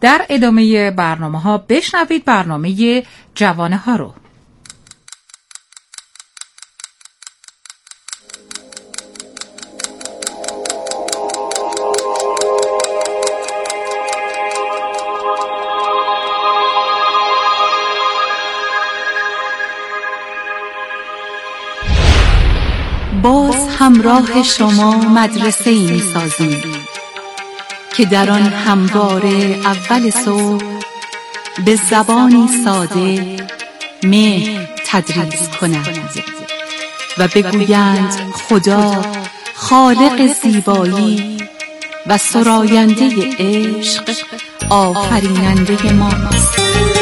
در ادامه برنامه ها بشنوید برنامه جوانه ها رو. باز همراه شما مدرسه‌ای می‌سازیم که در آن همواره اول صبح به زبانی ساده مهر تدریس کنند و بگویند خدا خالق زیبایی و سراینده عشق آفریننده ماست.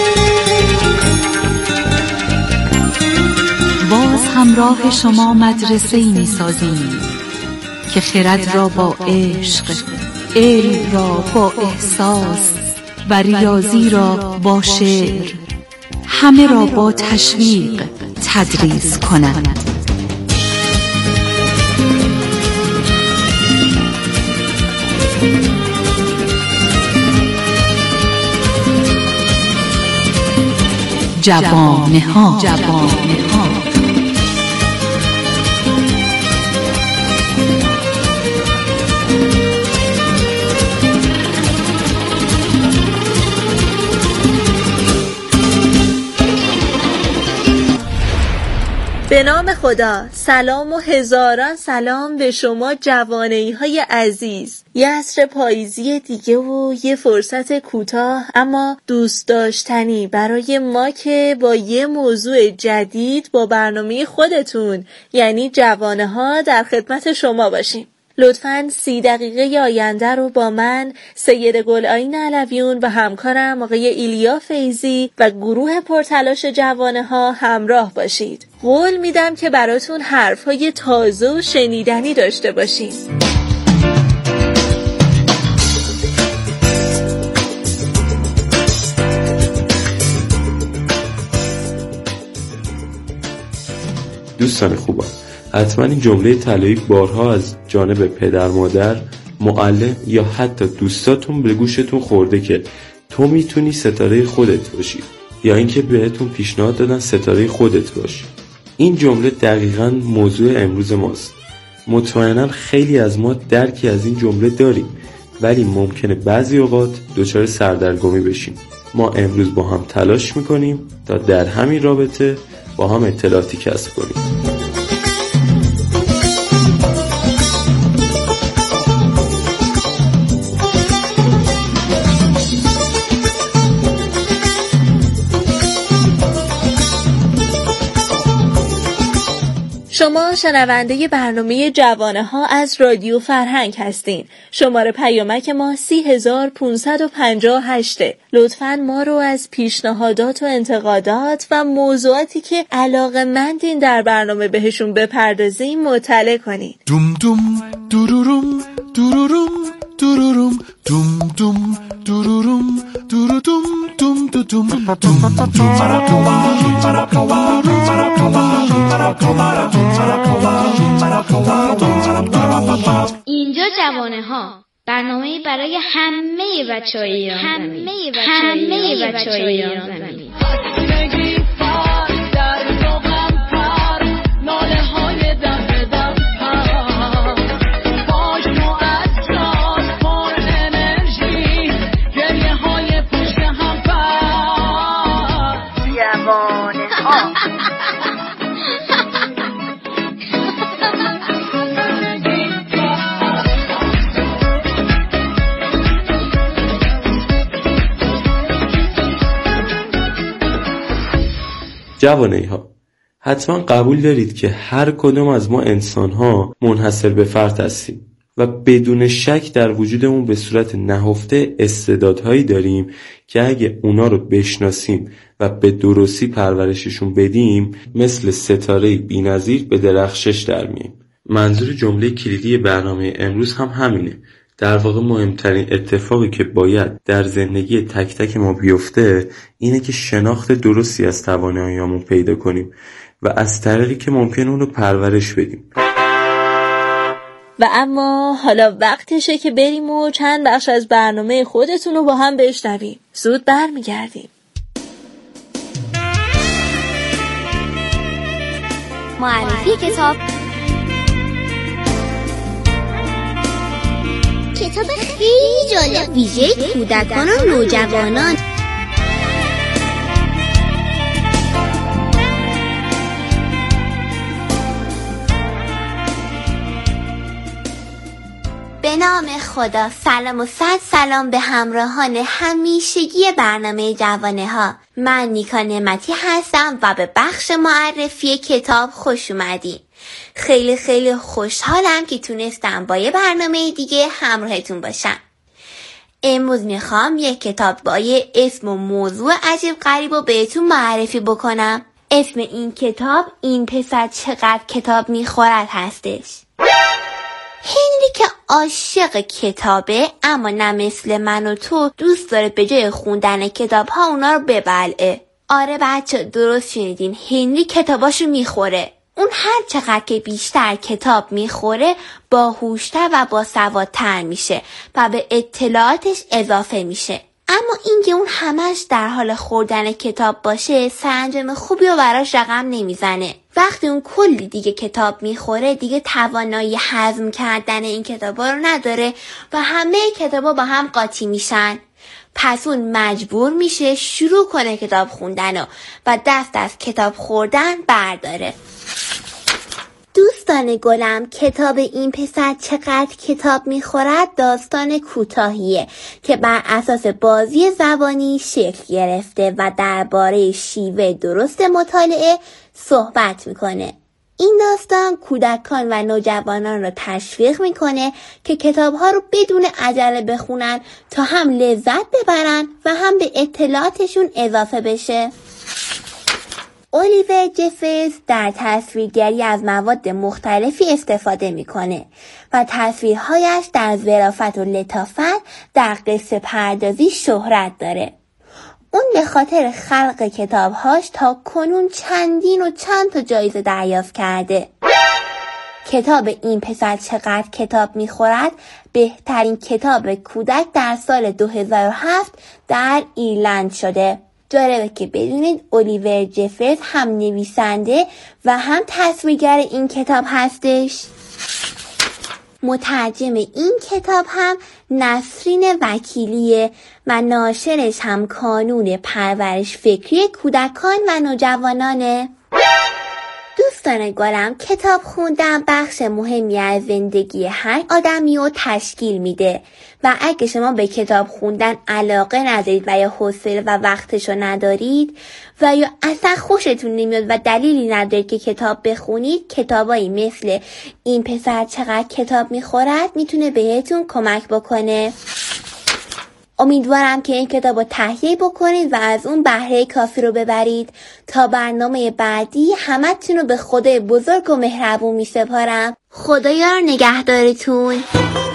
باز همراه شما مدرسه‌ای می‌سازیم که خرد را با عشق، علم را با احساس و ریاضی را با شعر، همه را با تشویق تدریس کنند. جوانه ها. به نام خدا، سلام و هزاران سلام به شما جوانه‌ای های عزیز. یه عصر پاییزی دیگه و یه فرصت کوتاه اما دوست داشتنی برای ما که با یه موضوع جدید با برنامه خودتون یعنی جوانه ها در خدمت شما باشیم. لطفاً 30 دقیقه آینده رو با من سید گل‌آیین علویون و همکارم آقای ایلیا فیضی و گروه پرتلاش جوانه ها همراه باشید. قول میدم که براتون حرفای تازه و شنیدنی داشته باشیم. دوستان خوبم، حتما این جمله طلایی بارها از جانب پدر مادر، معلم یا حتی دوستاتون به گوشتون خورده که تو میتونی ستاره خودت باشی، یا اینکه بهتون پیشنهاد دادن ستاره خودت باشی. این جمله دقیقاً موضوع امروز ماست. مطمئناً خیلی از ما درکی از این جمله داریم، ولی ممکنه بعضی اوقات دچار سردرگمی بشیم. ما امروز با هم تلاش میکنیم تا در همین رابطه با هم اطلاعاتی کسب کنیم. شما شنونده برنامه جوانه ها از رادیو فرهنگ هستین. شماره پیامک ما 30558. لطفاً ما رو از پیشنهادات و انتقادات و موضوعاتی که علاقه‌مندین در برنامه بهشون بپردازیم مطلع کنین. دوم دوم دوروروم دوروروم دوروروم دوم دوم دوروروم دوروروم دوم دوم اینجا جوانه ها، برنامه برای همه بچه‌های ایران زمین. جوانه‌ای ها، حتما قبول دارید که هر کدوم از ما انسان ها منحصر به فرد هستیم و بدون شک در وجودمون به صورت نهفته استعدادهایی داریم که اگه اونا رو بشناسیم و به درستی پرورششون بدیم مثل ستاره بی‌نظیر به درخشش در میاییم. منظور جمله کلیدی برنامه امروز هم همینه. در واقع مهمترین اتفاقی که باید در زندگی تک تک ما بیفته اینه که شناخت درستی از تواناییامون پیدا کنیم و از طریقی که ممکن اون رو پرورش بدیم. و اما حالا وقتشه که بریم و چند بخش از برنامه خودتون رو با هم بشنویم. زود برمیگردیم. معرفی کتاب. کتاب خیلی جالب ویژه کودکان و نوجوانان. به نام خدا، سلام و صد سلام به همراهان همیشگی برنامه جوانه ها. من نیکا نعمتی هستم و به بخش معرفی کتاب خوش اومدین. خیلی خیلی خوشحالم که تونستم با یه برنامه دیگه همراهتون باشم. امروز میخوام یک کتاب با یه اسم و موضوع عجیب غریب رو بهتون معرفی بکنم. اسم این کتاب این پسر چقدر کتاب میخورد هستش. هنری که عاشق کتابه، اما نه مثل من و تو دوست داره به جای خوندن کتاب ها اونا رو ببلعه. آره بچه، درست شنیدین، هنری کتاباشو میخوره. اون هر چقدر که بیشتر کتاب میخوره باهوشتر و باسوادتر میشه و به اطلاعاتش اضافه میشه. اما اینکه اون همش در حال خوردن کتاب باشه سرانجام خوبی رو براش رقم نمیزنه. وقتی اون کلی دیگه کتاب میخوره دیگه توانایی هضم کردن این کتابا رو نداره و همه کتابا با هم قاطی میشن. پس اون مجبور میشه شروع کنه کتاب خوندن و دست از کتاب خوردن برداره. دوستان گلم، کتاب این پسر چقدر کتاب میخورد داستان کوتاهیه که بر اساس بازی زبانی شکل گرفته و درباره شیوه درست مطالعه صحبت میکنه. این داستان کودکان و نوجوانان رو تشویق میکنه که کتابها رو بدون عجله بخونن تا هم لذت ببرن و هم به اطلاعاتشون اضافه بشه. الیور جفرز در تصویرگری از مواد مختلفی استفاده میکنه و تصویرهایش در ظرافت و لطافت در قصه پردازی شهرت داره. اون به خاطر خلق کتابهاش تا کنون چندین و چند تا جایزه دریافت کرده. کتاب این پسر چقدر کتاب میخورد بهترین کتاب کودک در سال 2007 در ایرلند شده. جالبه که بدونید الیور جفرز هم نویسنده و هم تصویرگر این کتاب هستش. مترجم این کتاب هم نسرین وکیلیه و ناشرش هم کانون پرورش فکری کودکان و نوجوانانه. دوستان گلم، کتاب خوندن بخش مهمی از زندگی هر آدمی رو تشکیل میده و اگه شما به کتاب خوندن علاقه ندارید و یا حوصله و وقتشو ندارید و یا اصلا خوشتون نمیاد و دلیلی ندارید که کتاب بخونید، کتابایی مثل این پسر چقدر کتاب میخورد میتونه بهتون کمک بکنه. امیدوارم که این کتاب رو تهیه بکنید و از اون بهره کافی رو ببرید. تا برنامه بعدی همتون رو به خدای بزرگ و مهربون می سپارم. خدایا نگهدارتون.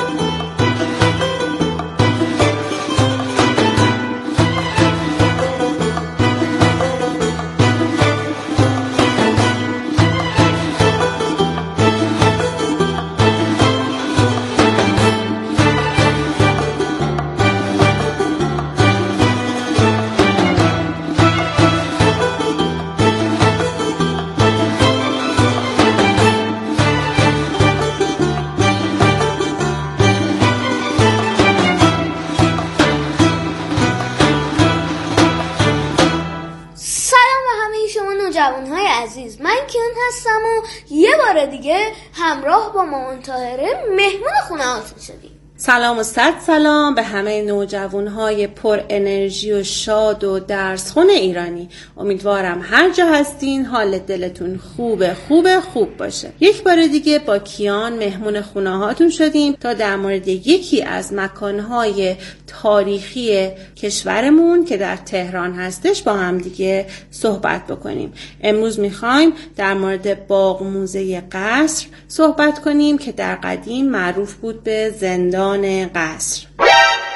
جوانهای عزیز، من کیان هستم و یه بار دیگه همراه با مامان طاهره مهمون خونه هاتون شدیم. سلام و صد سلام به همه نوجوانهای پر انرژی و شاد و درسخون ایرانی. امیدوارم هر جا هستین حال دلتون خوب باشه. یک بار دیگه با کیان مهمون خونه هاتون شدیم تا در مورد یکی از مکانهای تاریخی کشورمون که در تهران هستش با هم دیگه صحبت بکنیم. امروز میخوایم در مورد باغ موزه قصر صحبت کنیم که در قدیم معروف بود به زندان قصر.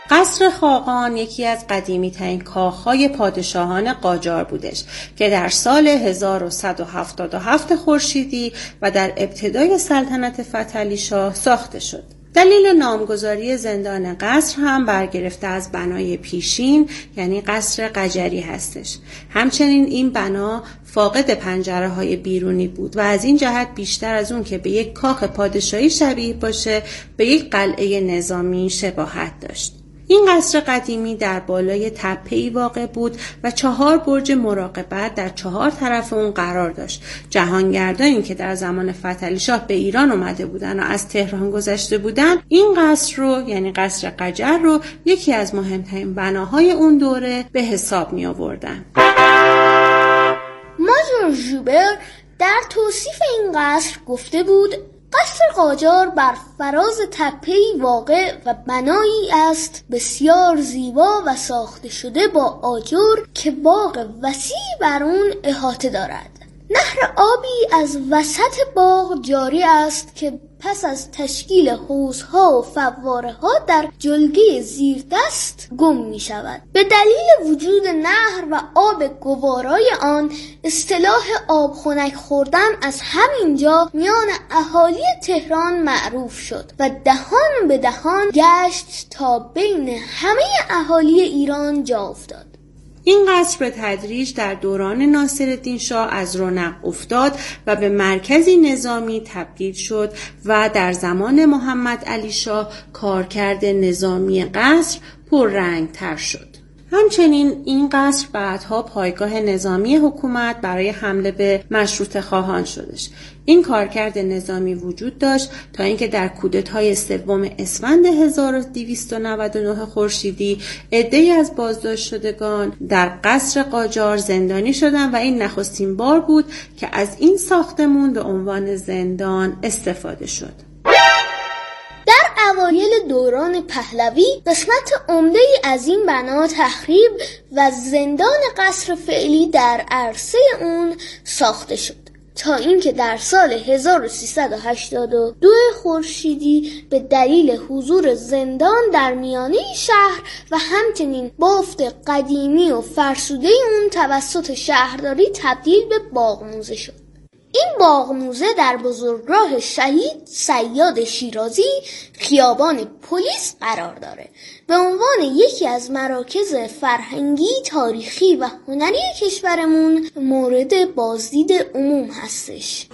قصر خاقان یکی از قدیمی ترین کاخهای پادشاهان قاجار بودش که در سال 1177 خورشیدی و در ابتدای سلطنت فتحعلی شاه ساخته شد. دلیل نامگذاری زندان قصر هم برگرفته از بنای پیشین یعنی قصر قجری هستش. همچنین این بنا فاقد پنجره‌های بیرونی بود و از این جهت بیشتر از اون که به یک کاخ پادشاهی شبیه باشه به یک قلعه نظامی شباهت داشت. این قصر قدیمی در بالای تپه‌ای واقع بود و 4 برج مراقبت در 4 طرف اون قرار داشت. جهانگردانی که در زمان فتحعلی شاه به ایران اومده بودن و از تهران گذشته بودن این قصر رو یعنی قصر قجر رو یکی از مهمترین بناهای اون دوره به حساب می آوردن. ماجور ژوبر در توصیف این قصر گفته بود قصر قاجار بر فراز تپه‌ای واقع و بنایی است بسیار زیبا و ساخته شده با آجر که باغ وسیعی بر اون احاطه دارد. نهر آبی از وسط باغ جاری است که پس از تشکیل حوضها و فواره‌ها در جلگه زیردست گم می شود. به دلیل وجود نهر و آب گوارای آن اصطلاح آب خنک خوردن از همینجا میان اهالی تهران معروف شد و دهان به دهان گشت تا بین همه اهالی ایران جا افتاد. این قصر به تدریج در دوران ناصرالدین شاه از رونق افتاد و به مرکزی نظامی تبدیل شد و در زمان محمد علی شاه کارکرد نظامی قصر پررنگ‌تر شد. همچنین این قصر بعدها پایگاه نظامی حکومت برای حمله به مشروطه خواهان شدش. این کارکرد نظامی وجود داشت تا اینکه در کودتای 3 اسفند 1299 خورشیدی عده‌ای از بازداشت شدگان در قصر قاجار زندانی شدند و این نخستین بار بود که از این ساختمون به عنوان زندان استفاده شد. در اوایل دوران پهلوی قسمت عمده‌ای از این بنا تخریب و زندان قصر فعلی در عرصه اون ساخته شد تا اینکه در سال 1382 خورشیدی به دلیل حضور زندان در میانه شهر و همچنین بافت قدیمی و فرسوده اون توسط شهرداری تبدیل به باغ موزه شد. این باغ موزه در بزرگراه شهید صیاد شیرازی خیابان پلیس قرار داره. به عنوان یکی از مراکز فرهنگی، تاریخی و هنری کشورمون مورد بازدید عموم هستش.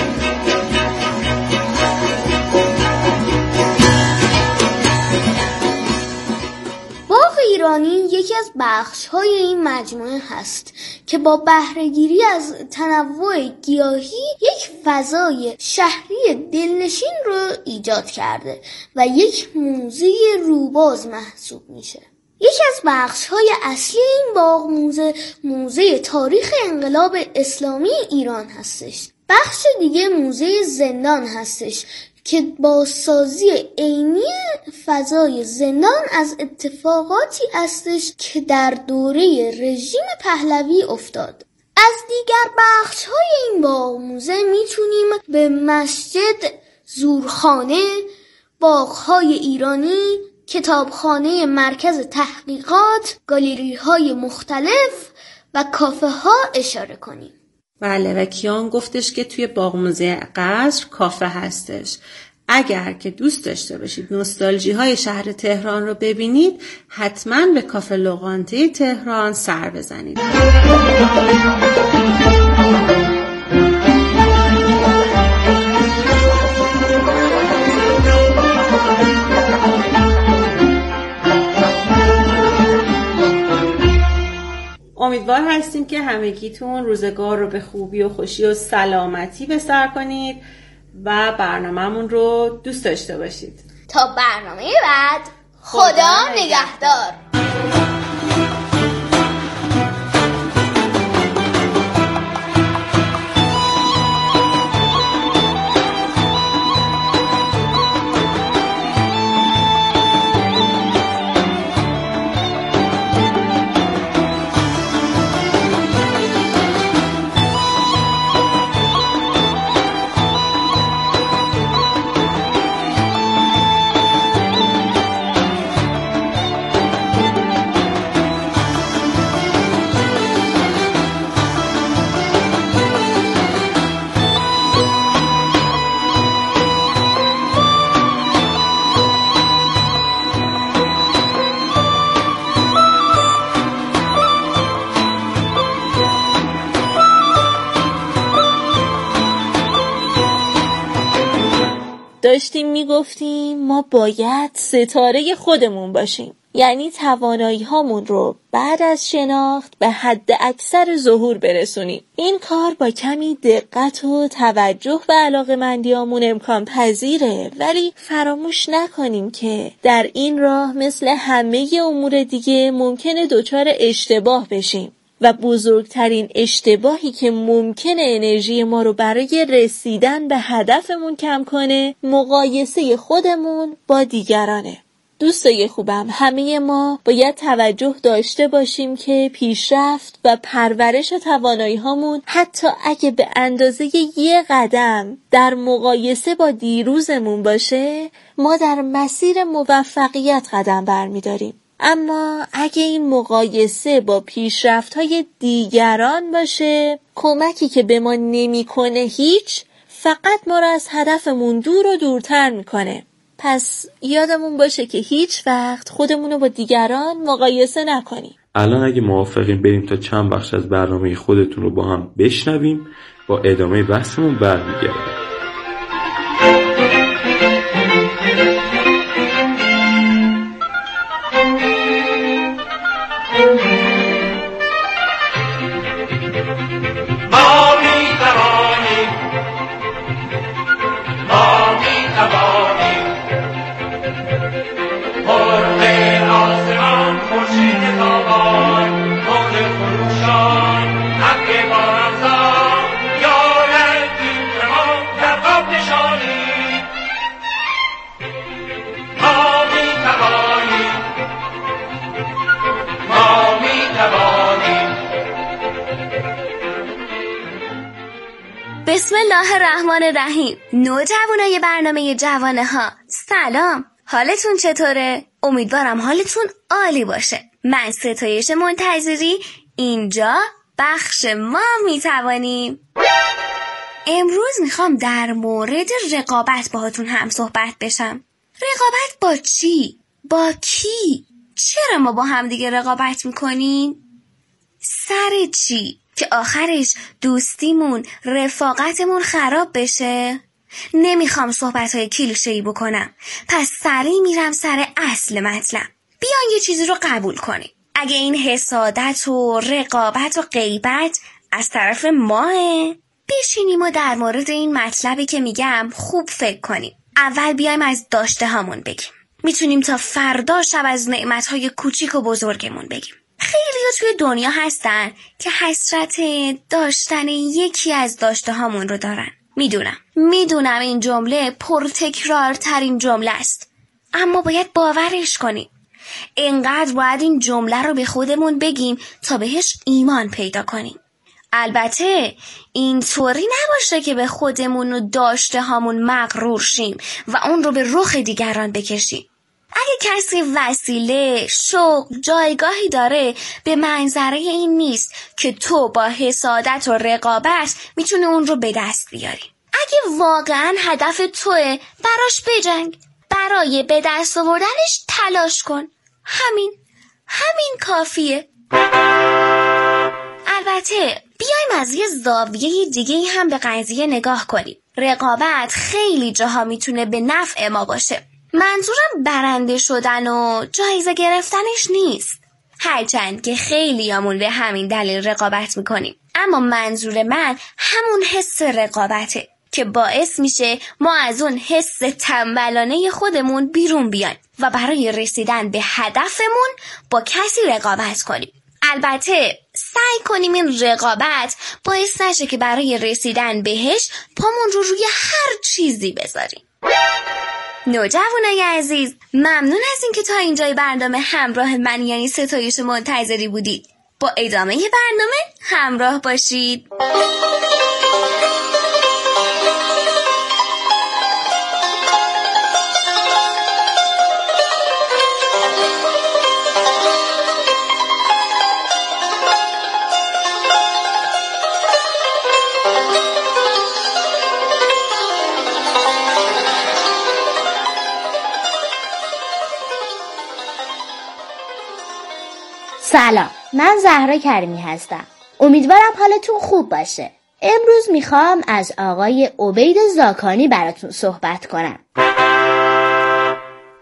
باغ ایرانی یکی از بخش‌های این مجموعه هست که با بهره‌گیری از تنوع گیاهی یک فضای شهری دلنشین رو ایجاد کرده و یک موزه روباز محسوب میشه. یکی از بخش‌های اصلی این باغ موزه تاریخ انقلاب اسلامی ایران هستش. بخش دیگه موزه زندان هستش که بازسازی عینی فضای زندان از اتفاقاتی هستش که در دوره رژیم پهلوی افتاد. از دیگر بخش‌های این باغ موزه میتونیم به مسجد، زورخانه، باغ‌های ایرانی، کتابخانه مرکز تحقیقات، گالری‌های مختلف و کافه‌ها اشاره کنیم. بله و کیان گفتش که توی باغ موزه قصر کافه هستش. اگر که دوست داشته باشید نوستالژی های شهر تهران رو ببینید حتما به کافه لوقانته تهران سر بزنید. امیدوار هستیم که همگیتون روزگار رو به خوبی و خوشی و سلامتی به سر کنید و برنامه‌مون رو دوست داشته باشید. تا برنامه بعد، خدا نگهدار. داشتیم میگفتیم ما باید ستاره خودمون باشیم، یعنی توانایی هامون رو بعد از شناخت به حد اکثر ظهور برسونیم. این کار با کمی دقت و توجه به علاقه‌مندیامون امکان پذیره، ولی فراموش نکنیم که در این راه مثل همه امور دیگه ممکنه دچار اشتباه بشیم و بزرگترین اشتباهی که ممکنه انرژی ما رو برای رسیدن به هدفمون کم کنه مقایسه خودمون با دیگرانه. دوستای خوبم، همه ما باید توجه داشته باشیم که پیشرفت و پرورش توانایی هامون حتی اگه به اندازه یه قدم در مقایسه با دیروزمون باشه، ما در مسیر موفقیت قدم برمی‌داریم. اما اگه این مقایسه با پیشرفت‌های دیگران باشه، کمکی که به ما نمی‌کنه هیچ، فقط ما رو از هدفمون دور و دورتر می‌کنه. پس یادمون باشه که هیچ وقت خودمون رو با دیگران مقایسه نکنیم. الان اگه موافقین بریم تا چند بخش از برنامه خودتون رو با هم بشنویم، با ادامه بحثمون برمیگردیم. بسم الله الرحمن الرحیم. نوجوانای برنامه جوانه ها، سلام، حالتون چطوره؟ امیدوارم حالتون عالی باشه. من ستایش منتظری، اینجا بخش ما میتوانیم. امروز میخوام در مورد رقابت باهاتون هم صحبت بشم. رقابت با چی؟ با کی؟ چرا ما با هم دیگه رقابت میکنیم؟ سر چی؟ که آخرش دوستیمون، رفاقتمون خراب بشه؟ نمیخوام صحبتهای کلیشه‌ای بکنم، پس سریع میرم سر اصل مطلب. بیان یه چیزی رو قبول کنیم. اگه این حسادت و رقابت و غیبت از طرف ماه، بشینیم و در مورد این مطلبی که میگم خوب فکر کنیم. اول بیایم از داشته هامون بگیم. میتونیم تا فردا شب از نعمتهای کوچیک و بزرگمون بگیم. خیلی توی دنیا هستن که حسرت داشتن یکی از داشته هامون رو دارن. میدونم این جمله پرتکرارترین جمله است، اما باید باورش کنیم. اینقدر باید این جمله رو به خودمون بگیم تا بهش ایمان پیدا کنیم. البته اینطوری نباشه که به خودمون و داشته هامون مغرور شیم و اون رو به رخ دیگران بکشیم. اگه کسی وسیله، شغل، جایگاهی داره، به منظره این نیست که تو با حسادت و رقابت میتونی اون رو به دست بیاری. اگه واقعا هدف توه، براش بجنگ. برای به دست آوردنش تلاش کن. همین کافیه. البته بیایم از یه زاویه دیگه هم به قضیه نگاه کنیم. رقابت خیلی جاها میتونه به نفع ما باشه. منظورم برنده شدن و جایزه گرفتنش نیست، هرچند که خیلیامون به همین دلیل رقابت میکنیم. اما منظور من همون حس رقابته که باعث میشه ما از اون حس تنبلانه خودمون بیرون بیایم و برای رسیدن به هدفمون با کسی رقابت کنیم. البته سعی کنیم این رقابت باعث نشه که برای رسیدن بهش پامون رو روی هر چیزی بذاریم. نوجوانای عزیز، ممنون از این که تا اینجای برنامه همراه من یعنی ستایش منتظری بودید. با ادامه برنامه همراه باشید. سلام، من زهرا کریمی هستم. امیدوارم حالتون خوب باشه. امروز میخوام از آقای عبید زاکانی براتون صحبت کنم.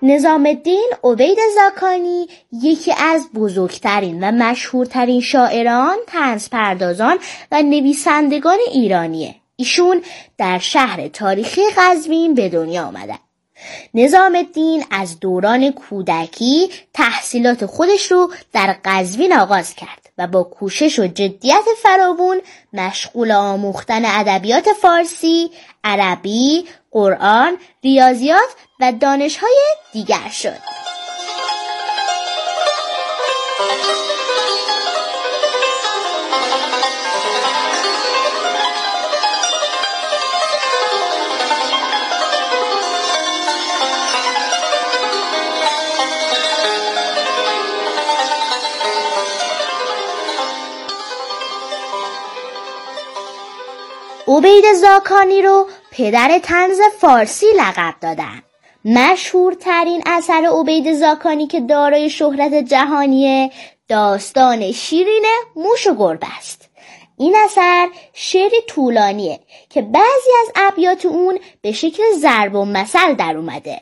نظام الدین عبید زاکانی یکی از بزرگترین و مشهورترین شاعران، طنزپردازان و نویسندگان ایرانیه. ایشون در شهر تاریخی قزوین به دنیا آمدن. نظام الدین از دوران کودکی تحصیلات خودش رو در قزوین آغاز کرد و با کوشش و جدیت فراوان مشغول آموختن ادبیات فارسی، عربی، قرآن، ریاضیات و دانش‌های دیگر شد. عبید زاکانی رو پدر طنز فارسی لقب دادن. مشهورترین اثر عبید زاکانی که دارای شهرت جهانیه داستان شیرین موش و گربه است. این اثر شعری طولانیه که بعضی از ابیات اون به شکل ضرب و مثل در اومده.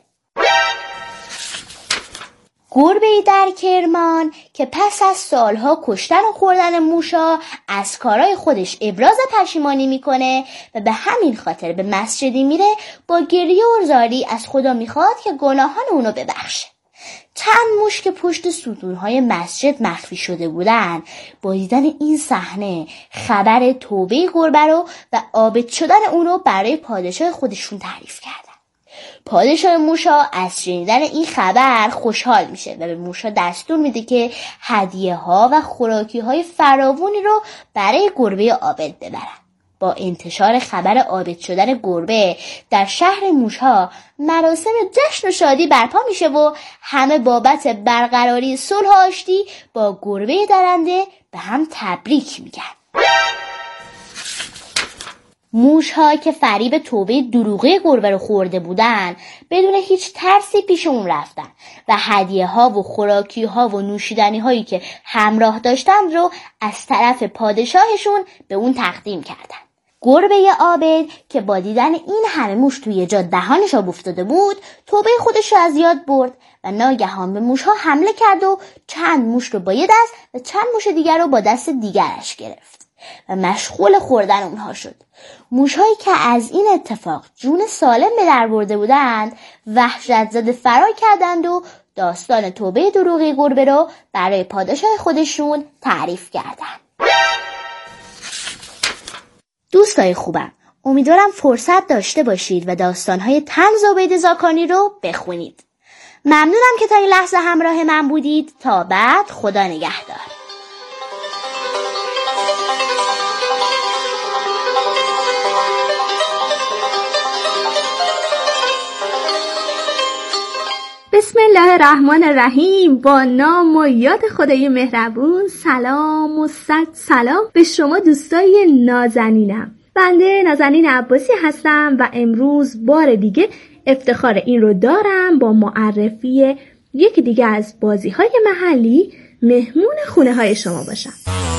گربه‌ای در کرمان که پس از سالها کشتن و خوردن موشا از کارهای خودش ابراز پشیمانی میکنه و به همین خاطر به مسجدی میره با گریه و زاری از خدا میخواد که گناهان اونو ببخشه. چند موش که پشت ستونهای مسجد مخفی شده بودن با دیدن این صحنه خبر توبه گربه رو و عابد شدن اونو برای پادشاه خودشون تعریف کردن. پادشاه موشا از شنیدن این خبر خوشحال میشه و به موشا دستور میده که هدیه ها و خوراکی های فراوانی رو برای گربه عابد ببرن. با انتشار خبر عابد شدن گربه در شهر موشها مراسم جشن و شادی برپا میشه و همه بابت برقراری صلح و آشتی با گربه درنده به هم تبریک میگن. موشها که فریب توبه دروغی گربه رو خورده بودن بدون هیچ ترسی پیش اون رفتن و هدیه ها و خوراکی ها و نوشیدنی هایی که همراه داشتن رو از طرف پادشاهشون به اون تقدیم کردن. گربه عابد که با دیدن این همه موش توی جا دهانش آب افتاده بود توبه خودش رو از یاد برد و ناگهان به موشها حمله کرد و چند موش رو با یه دست و چند موش دیگر رو با دست دیگرش گرفت و مشغول خوردن اونها شد. موشهایی که از این اتفاق جون سالم به در برده بودند وحشت زده فرار کردند و داستان توبه دروغی گربه رو برای پادشاه خودشون تعریف کردند. دوستای خوبم، امیدوارم فرصت داشته باشید و داستانهای طنز عبید زاکانی رو بخونید. ممنونم که تا این لحظه همراه من بودید. تا بعد، خدا نگهدار. بسم الله الرحمن الرحیم. با نام و یاد خدای مهربون. سلام و صد سلام به شما دوستای نازنینم. بنده نازنین عباسی هستم و امروز بار دیگه افتخار این رو دارم با معرفی یکی دیگه از بازی‌های محلی مهمون خونه های شما باشم.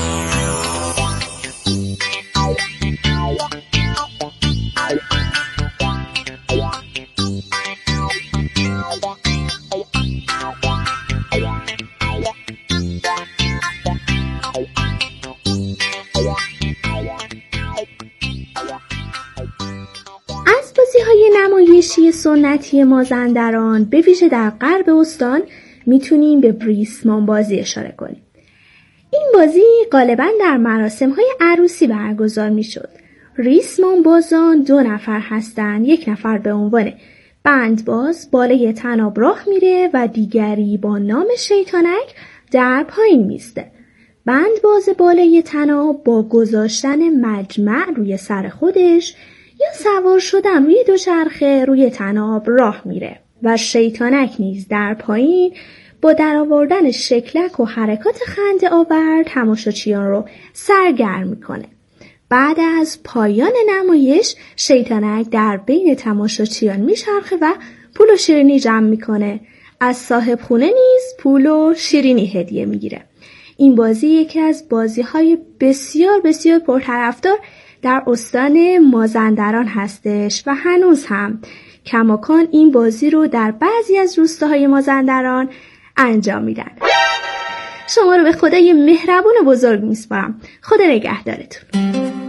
نمایشی سنتی مازندران به ویژه در غرب استان میتونیم به ریسمان بازی اشاره کنیم. این بازی غالباً در مراسم‌های عروسی برگزار میشد. ریسمان بازان 2 نفر هستند. یک نفر به عنوان بندباز بالای طناب راه میره و دیگری با نام شیطانک در پایین میسته. بندباز بالای طناب با گذاشتن مجمع روی سر خودش یا سوار شدن روی دوچرخه روی طناب راه میره و شیطانک نیز در پایین با درآوردن شکلک و حرکات خنده آور تماشاچیان رو سرگرم میکنه. بعد از پایان نمایش شیطانک در بین تماشاچیان میچرخه و پول و شیرینی جمع میکنه. از صاحب خونه نیز پول و شیرینی هدیه میگیره. این بازی یکی از بازی‌های بسیار بسیار پرطرفدار در استان مازندران هستش و هنوز هم کماکان این بازی رو در بعضی از روستاهای مازندران انجام میدن. شما رو به خدای مهربون و بزرگ میسپارم. خدا نگهدارتون.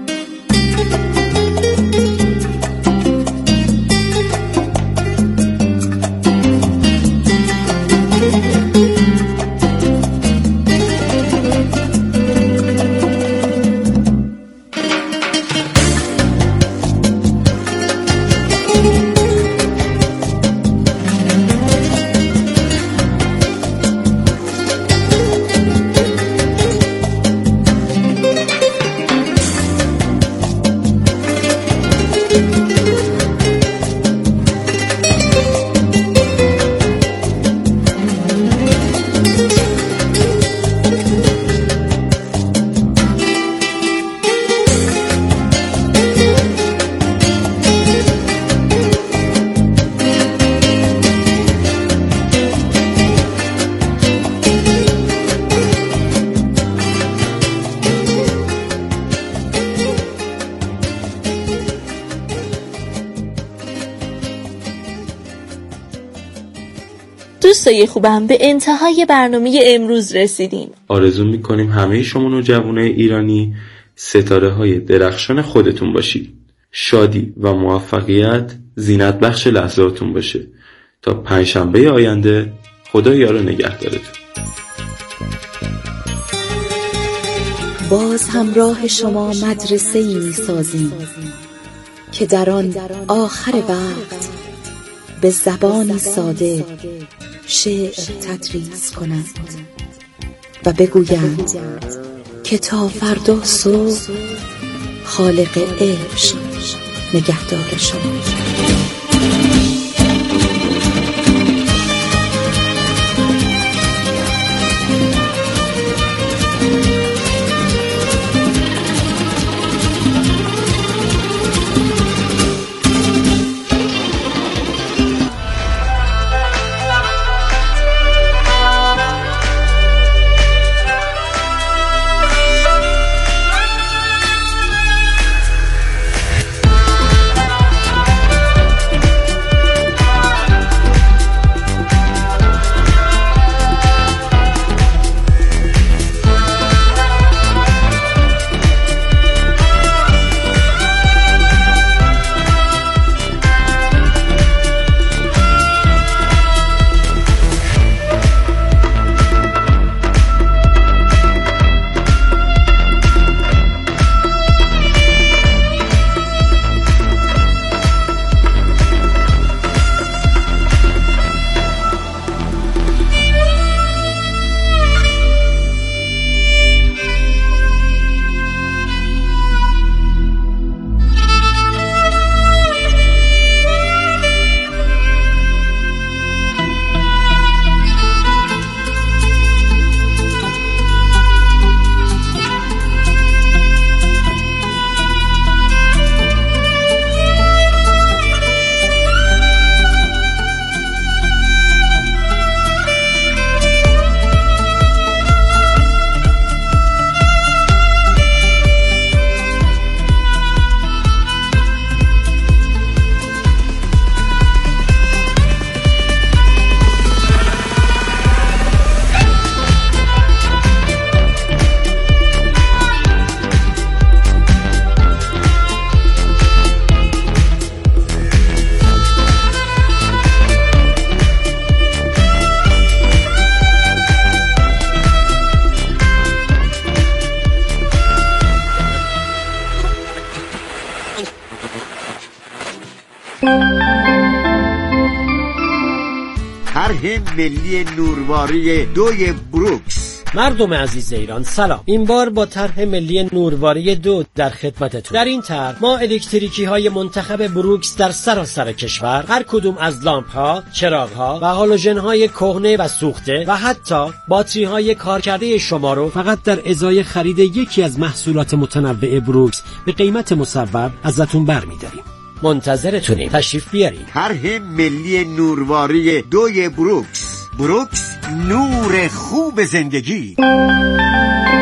دوستای خوبم، به انتهای برنامه امروز رسیدیم. آرزو میکنیم همه شما نوجوانای ایرانی ستاره های درخشان خودتون باشید. شادی و موفقیت زینت بخش لحظاتون باشه. تا پنجشنبه آینده، خدا یار و نگهدارتون. باز همراه شما مدرسه‌ای می‌سازیم که در آن آخر وقت به زبانی ساده شعر تدریس کنند و بگویند که تا فردا صبح خالق عشق نگهدار شما. طرح ملی نورواری 2 بروکس. مردم عزیز ایران سلام. این بار با طرح ملی نورواری 2 در خدمتتون. در این طرح ما الکتریکی های منتخب بروکس در سراسر کشور، هر کدوم از لامپ ها، چراغ ها و هالوژن های کهنه و سوخته و حتی باتری های کارکرده شما رو فقط در ازای خرید یکی از محصولات متنوع بروکس به قیمت مصوب ازتون برمی‌داریم. منتظرتونیم. تشریف بیارید. طرح ملی نورواری 2 بروکس. بروکس، نور خوب زندگی.